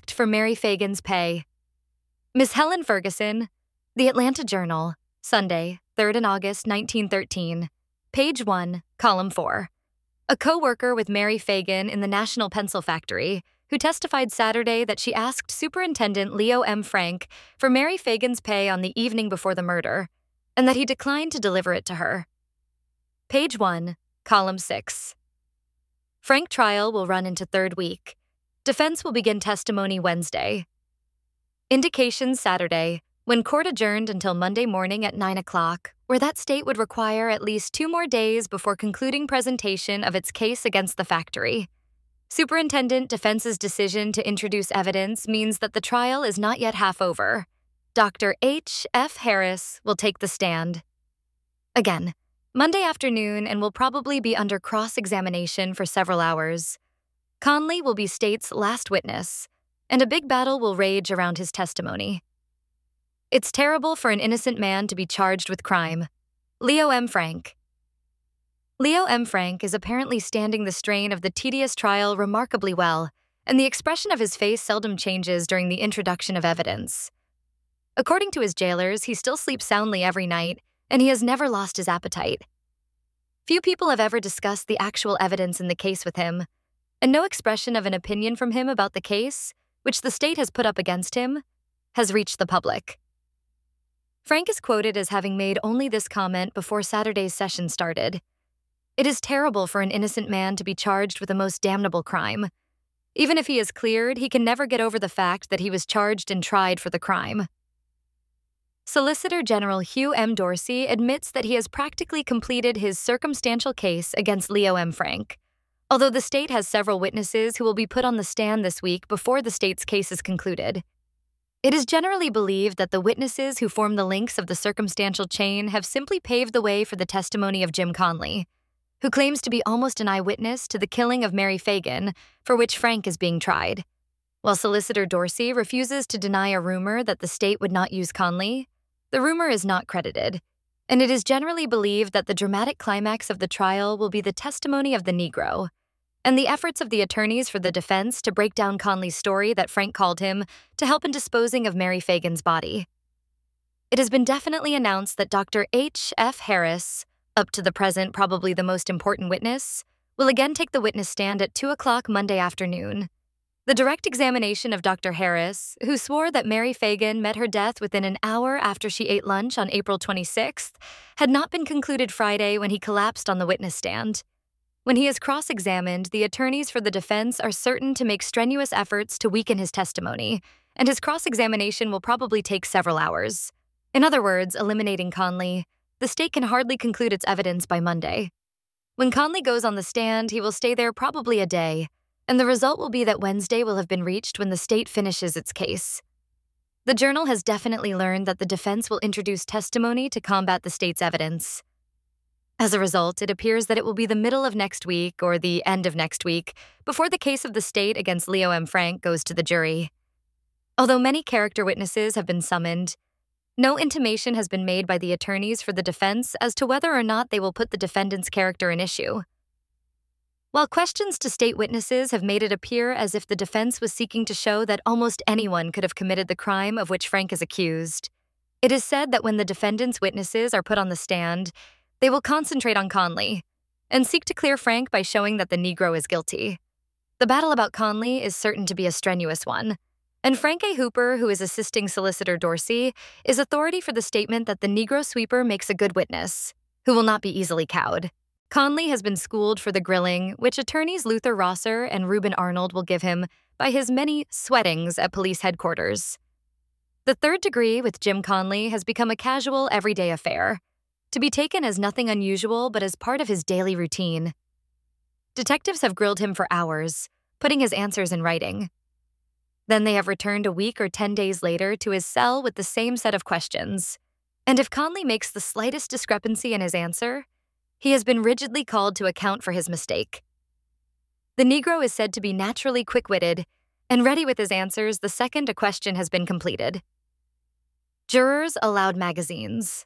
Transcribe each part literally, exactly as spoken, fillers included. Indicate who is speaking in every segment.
Speaker 1: booked for Mary Fagan's pay. Miss Helen Ferguson, The Atlanta Journal, Sunday, third of August, nineteen thirteen, page one, column four. A co-worker with Mary Fagan in the National Pencil Factory, who testified Saturday that she asked Superintendent Leo M. Frank for Mary Fagan's pay on the evening before the murder, and that he declined to deliver it to her. Page one, column six. Frank trial will run into third week. Defense will begin testimony Wednesday. Indications Saturday, when court adjourned until Monday morning at nine o'clock, where that state would require at least two more days before concluding presentation of its case against the factory. Superintendent Defense's decision to introduce evidence means that the trial is not yet half over. Doctor H F Harris will take the stand. Again, Monday afternoon, and will probably be under cross-examination for several hours. Conley will be state's last witness, and a big battle will rage around his testimony. It's terrible for an innocent man to be charged with crime. Leo M. Frank. Leo M. Frank is apparently standing the strain of the tedious trial remarkably well, and the expression of his face seldom changes during the introduction of evidence. According to his jailers, he still sleeps soundly every night, and he has never lost his appetite. Few people have ever discussed the actual evidence in the case with him, and no expression of an opinion from him about the case, which the state has put up against him, has reached the public. Frank is quoted as having made only this comment before Saturday's session started. It is terrible for an innocent man to be charged with a most damnable crime. Even if he is cleared, he can never get over the fact that he was charged and tried for the crime. Solicitor General Hugh M. Dorsey admits that he has practically completed his circumstantial case against Leo M. Frank, although the state has several witnesses who will be put on the stand this week before the state's case is concluded. It is generally believed that the witnesses who form the links of the circumstantial chain have simply paved the way for the testimony of Jim Conley, who claims to be almost an eyewitness to the killing of Mary Fagan, for which Frank is being tried. While Solicitor Dorsey refuses to deny a rumor that the state would not use Conley, the rumor is not credited, and it is generally believed that the dramatic climax of the trial will be the testimony of the Negro, and the efforts of the attorneys for the defense to break down Conley's story that Frank called him to help in disposing of Mary Fagan's body. It has been definitely announced that Doctor H F Harris, up to the present probably the most important witness, will again take the witness stand at two o'clock Monday afternoon. The direct examination of Doctor Harris, who swore that Mary Fagan met her death within an hour after she ate lunch on April twenty-sixth, had not been concluded Friday when he collapsed on the witness stand. When he is cross-examined, the attorneys for the defense are certain to make strenuous efforts to weaken his testimony, and his cross-examination will probably take several hours. In other words, eliminating Conley, the state can hardly conclude its evidence by Monday. When Conley goes on the stand, he will stay there probably a day, and the result will be that Wednesday will have been reached when the state finishes its case. The Journal has definitely learned that the defense will introduce testimony to combat the state's evidence. As a result, it appears that it will be the middle of next week or the end of next week before the case of the state against Leo M. Frank goes to the jury. Although many character witnesses have been summoned, no intimation has been made by the attorneys for the defense as to whether or not they will put the defendant's character in issue. While questions to state witnesses have made it appear as if the defense was seeking to show that almost anyone could have committed the crime of which Frank is accused, it is said that when the defendant's witnesses are put on the stand, they will concentrate on Conley and seek to clear Frank by showing that the Negro is guilty. The battle about Conley is certain to be a strenuous one, and Frank A. Hooper, who is assisting Solicitor Dorsey, is authority for the statement that the Negro sweeper makes a good witness, who will not be easily cowed. Conley has been schooled for the grilling, which attorneys Luther Rosser and Reuben Arnold will give him by his many sweatings at police headquarters. The third degree with Jim Conley has become a casual, everyday affair, to be taken as nothing unusual but as part of his daily routine. Detectives have grilled him for hours, putting his answers in writing. Then they have returned a week or ten days later to his cell with the same set of questions. And if Conley makes the slightest discrepancy in his answer, he has been rigidly called to account for his mistake. The Negro is said to be naturally quick-witted and ready with his answers the second a question has been completed. Jurors allowed magazines.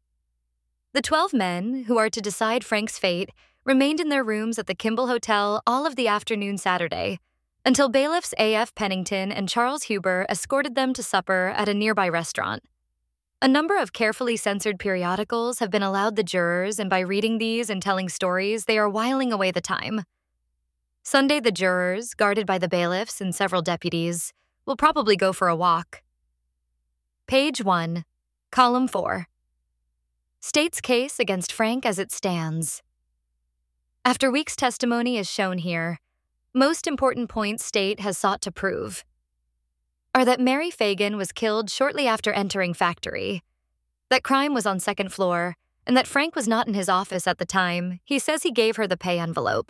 Speaker 1: The twelve men, who are to decide Frank's fate, remained in their rooms at the Kimball Hotel all of the afternoon Saturday, until bailiffs A F Pennington and Charles Huber escorted them to supper at a nearby restaurant. A number of carefully censored periodicals have been allowed the jurors, and by reading these and telling stories, they are whiling away the time. Sunday, the jurors, guarded by the bailiffs and several deputies, will probably go for a walk. Page one, Column four. State's case against Frank as it stands. After Weeks' testimony is shown here, most important points State has sought to prove are that Mary Fagan was killed shortly after entering factory, that crime was on second floor, and that Frank was not in his office at the time he says he gave her the pay envelope.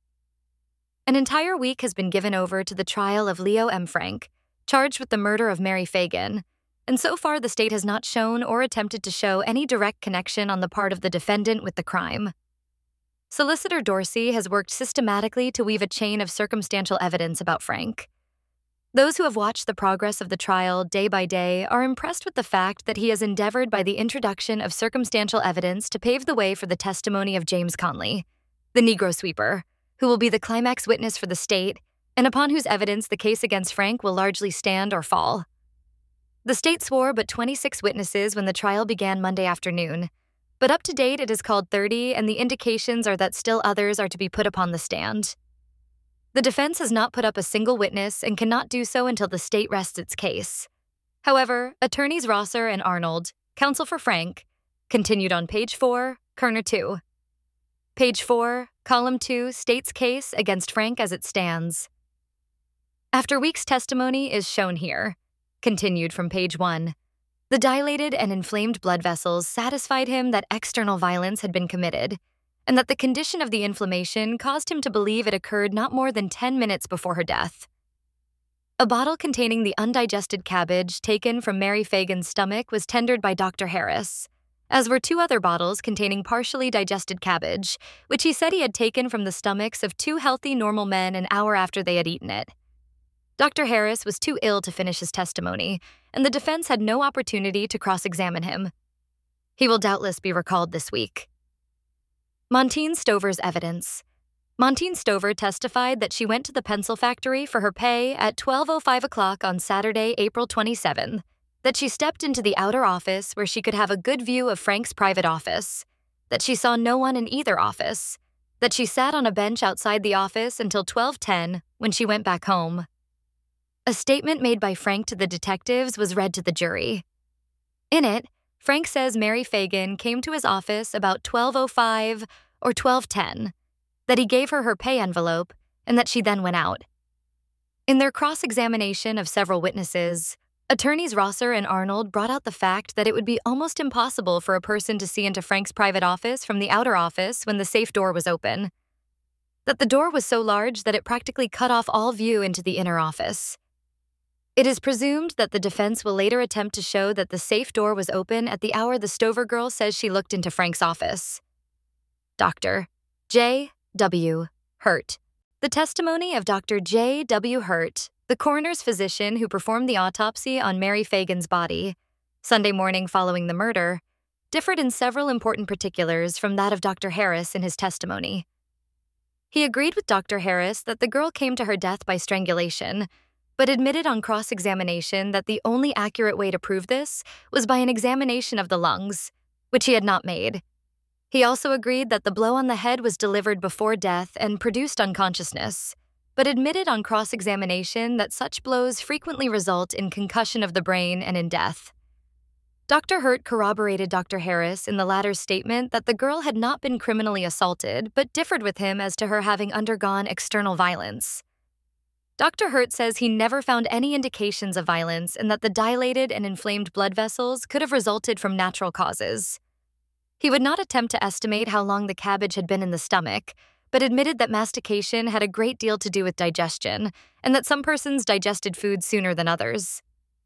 Speaker 1: An entire week has been given over to the trial of Leo M. Frank, charged with the murder of Mary Fagan, and so far the state has not shown or attempted to show any direct connection on the part of the defendant with the crime. Solicitor Dorsey has worked systematically to weave a chain of circumstantial evidence about Frank. Those who have watched the progress of the trial day by day are impressed with the fact that he has endeavored by the introduction of circumstantial evidence to pave the way for the testimony of James Conley, the Negro sweeper, who will be the climax witness for the state and upon whose evidence the case against Frank will largely stand or fall. The state swore but twenty-six witnesses when the trial began Monday afternoon, but up to date it is called thirty, and the indications are that still others are to be put upon the stand. The defense has not put up a single witness and cannot do so until the state rests its case. However, attorneys Rosser and Arnold, counsel for Frank, continued on page four, Kerner two. Page four, column two, state's case against Frank as it stands. After Weeks' testimony is shown here, continued from page one, the dilated and inflamed blood vessels satisfied him that external violence had been committed, and that the condition of the inflammation caused him to believe it occurred not more than ten minutes before her death. A bottle containing the undigested cabbage taken from Mary Fagan's stomach was tendered by Doctor Harris, as were two other bottles containing partially digested cabbage, which he said he had taken from the stomachs of two healthy, normal men an hour after they had eaten it. Doctor Harris was too ill to finish his testimony, and the defense had no opportunity to cross-examine him. He will doubtless be recalled this week. Montine Stover's evidence. Montine Stover testified that she went to the pencil factory for her pay at twelve oh five o'clock on Saturday, April twenty-seventh, that she stepped into the outer office where she could have a good view of Frank's private office, that she saw no one in either office, that she sat on a bench outside the office until twelve ten when she went back home. A statement made by Frank to the detectives was read to the jury. In it, Frank says Mary Fagan came to his office about twelve oh five or twelve ten, that he gave her her pay envelope, and that she then went out. In their cross-examination of several witnesses, attorneys Rosser and Arnold brought out the fact that it would be almost impossible for a person to see into Frank's private office from the outer office when the safe door was open, that the door was so large that it practically cut off all view into the inner office. It is presumed that the defense will later attempt to show that the safe door was open at the hour the Stover girl says she looked into Frank's office. Doctor J W Hurt. The testimony of Doctor J W Hurt, the coroner's physician who performed the autopsy on Mary Fagan's body, Sunday morning following the murder, differed in several important particulars from that of Doctor Harris in his testimony. He agreed with Doctor Harris that the girl came to her death by strangulation, but admitted on cross-examination that the only accurate way to prove this was by an examination of the lungs, which he had not made. He also agreed that the blow on the head was delivered before death and produced unconsciousness, but admitted on cross-examination that such blows frequently result in concussion of the brain and in death. Doctor Hurt corroborated Doctor Harris in the latter's statement that the girl had not been criminally assaulted, but differed with him as to her having undergone external violence. Doctor Hurt says he never found any indications of violence and that the dilated and inflamed blood vessels could have resulted from natural causes. He would not attempt to estimate how long the cabbage had been in the stomach, but admitted that mastication had a great deal to do with digestion, and that some persons digested food sooner than others.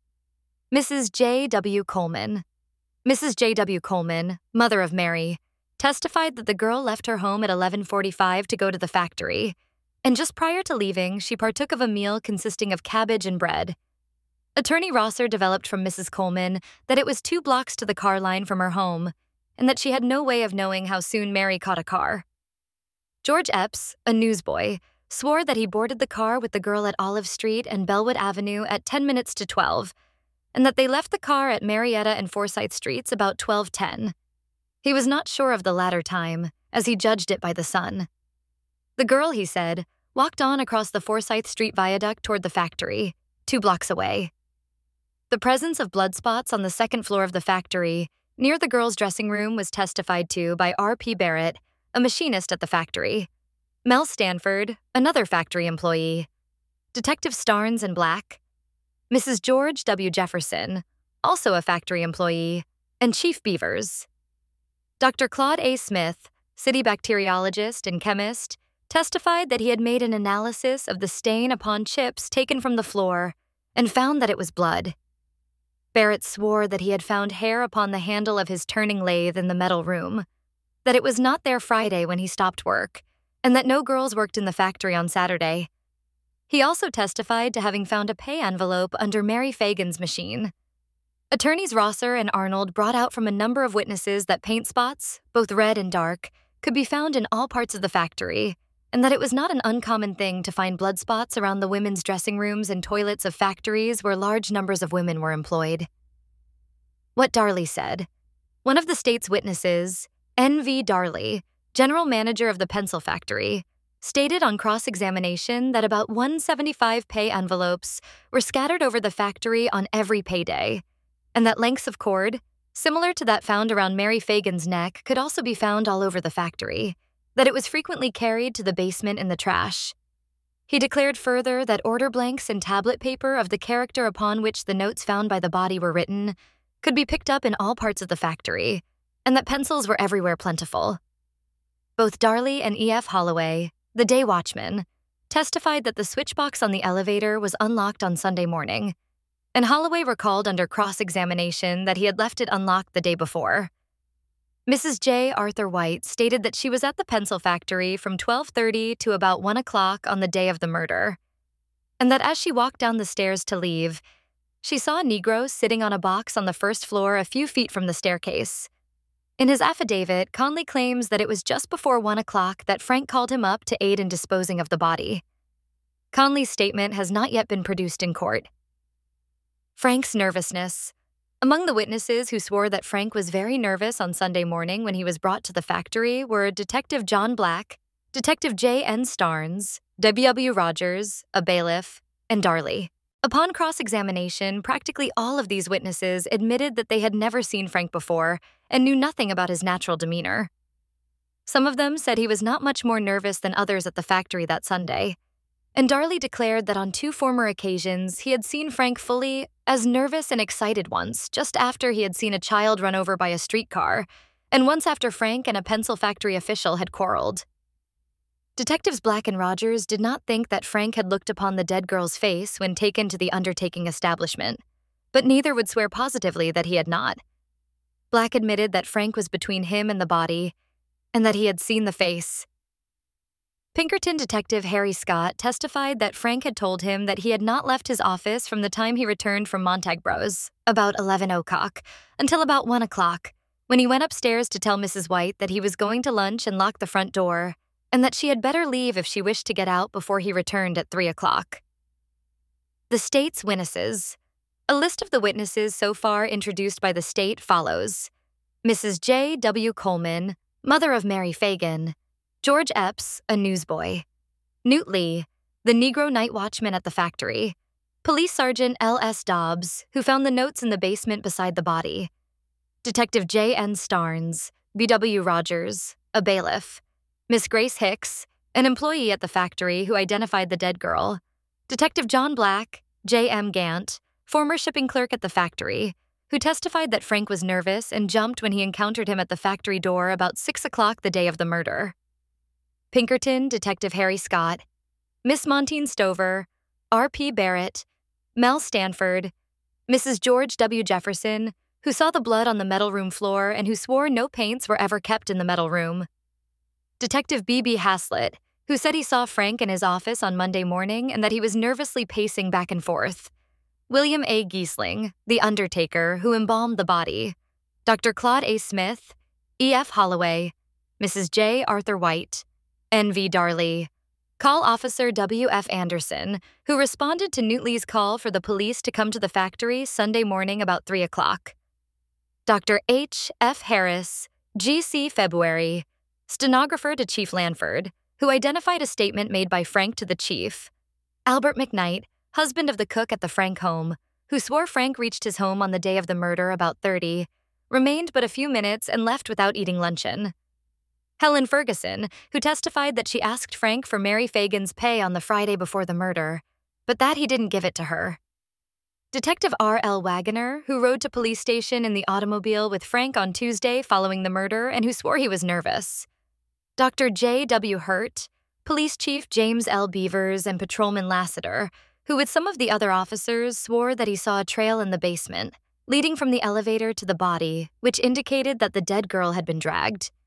Speaker 1: Missus J W Coleman. Missus J W Coleman, mother of Mary, testified that the girl left her home at eleven forty-five to go to the factory, and just prior to leaving, she partook of a meal consisting of cabbage and bread. Attorney Rosser developed from Missus Coleman that it was two blocks to the car line from her home, and that she had no way of knowing how soon Mary caught a car. George Epps, a newsboy, swore that he boarded the car with the girl at Olive Street and Bellwood Avenue at ten minutes to twelve, and that they left the car at Marietta and Forsyth Streets about twelve ten. He was not sure of the latter time, as he judged it by the sun. The girl, he said, walked on across the Forsyth Street viaduct toward the factory, two blocks away. The presence of blood spots on the second floor of the factory, near the girl's dressing room, was testified to by R P Barrett, a machinist at the factory, Mel Stanford, another factory employee, Detective Starnes and Black, Missus George W. Jefferson, also a factory employee, and Chief Beavers. Doctor Claude A. Smith, city bacteriologist and chemist, testified that he had made an analysis of the stain upon chips taken from the floor and found that it was blood. Barrett swore that he had found hair upon the handle of his turning lathe in the metal room, that it was not there Friday when he stopped work, and that no girls worked in the factory on Saturday. He also testified to having found a pay envelope under Mary Fagan's machine. Attorneys Rosser and Arnold brought out from a number of witnesses that paint spots, both red and dark, could be found in all parts of the factory, and that it was not an uncommon thing to find blood spots around the women's dressing rooms and toilets of factories where large numbers of women were employed. What Darley said. One of the state's witnesses, N V Darley, general manager of the pencil factory, stated on cross-examination that about one hundred seventy-five pay envelopes were scattered over the factory on every payday, and that lengths of cord, similar to that found around Mary Fagan's neck, could also be found all over the factory, that it was frequently carried to the basement in the trash. He declared further that order blanks and tablet paper of the character upon which the notes found by the body were written could be picked up in all parts of the factory, and that pencils were everywhere plentiful. Both Darley and E F Holloway, the day watchman, testified that the switchbox on the elevator was unlocked on Sunday morning, and Holloway recalled under cross-examination that he had left it unlocked the day before. Missus J. Arthur White stated that she was at the pencil factory from twelve thirty to about one o'clock on the day of the murder, and that as she walked down the stairs to leave, she saw a Negro sitting on a box on the first floor a few feet from the staircase. In his affidavit, Conley claims that it was just before one o'clock that Frank called him up to aid in disposing of the body. Conley's statement has not yet been produced in court. Frank's nervousness. Among the witnesses who swore that Frank was very nervous on Sunday morning when he was brought to the factory were Detective John Black, Detective J N Starnes, W W Rogers, a bailiff, and Darley. Upon cross-examination, practically all of these witnesses admitted that they had never seen Frank before and knew nothing about his natural demeanor. Some of them said he was not much more nervous than others at the factory that Sunday, and Darley declared that on two former occasions he had seen Frank fully as nervous and excited, once just after he had seen a child run over by a streetcar, and once after Frank and a pencil factory official had quarreled. Detectives Black and Rogers did not think that Frank had looked upon the dead girl's face when taken to the undertaking establishment, but neither would swear positively that he had not. Black admitted that Frank was between him and the body, and that he had seen the face. Pinkerton Detective Harry Scott testified that Frank had told him that he had not left his office from the time he returned from Montague Bros, about eleven o'clock, until about one o'clock, when he went upstairs to tell Missus White that he was going to lunch and lock the front door, and that she had better leave if she wished to get out before he returned at three o'clock. The state's witnesses. A list of the witnesses so far introduced by the state follows. Missus J. W. Coleman, mother of Mary Fagan, George Epps, a newsboy, Newt Lee, the Negro night watchman at the factory, Police Sergeant L S Dobbs, who found the notes in the basement beside the body, Detective J N Starnes, B W Rogers, a bailiff, Miss Grace Hicks, an employee at the factory who identified the dead girl, Detective John Black, J M Gant, former shipping clerk at the factory, who testified that Frank was nervous and jumped when he encountered him at the factory door about six o'clock the day of the murder. Pinkerton Detective Harry Scott, Miss Montine Stover, R P Barrett, Mel Stanford, Missus George W. Jefferson, who saw the blood on the metal room floor and who swore no paints were ever kept in the metal room. Detective B B Haslett, who said he saw Frank in his office on Monday morning and that he was nervously pacing back and forth. William A. Giesling, the undertaker who embalmed the body. Doctor Claude A. Smith, E F Holloway, Missus J. Arthur White, N V Darley, Call Officer W F Anderson, who responded to Newtley's call for the police to come to the factory Sunday morning about three o'clock. Doctor H F Harris, G C February, stenographer to Chief Lanford, who identified a statement made by Frank to the chief. Albert McKnight, husband of the cook at the Frank home, who swore Frank reached his home on the day of the murder about thirty, remained but a few minutes and left without eating luncheon. Helen Ferguson, who testified that she asked Frank for Mary Fagan's pay on the Friday before the murder, but that he didn't give it to her. Detective R L Wagoner, who rode to police station in the automobile with Frank on Tuesday following the murder and who swore he was nervous. Doctor J W Hurt, Police Chief James L. Beavers, and Patrolman Lassiter, who with some of the other officers swore that he saw a trail in the basement, leading from the elevator to the body, which indicated that the dead girl had been dragged.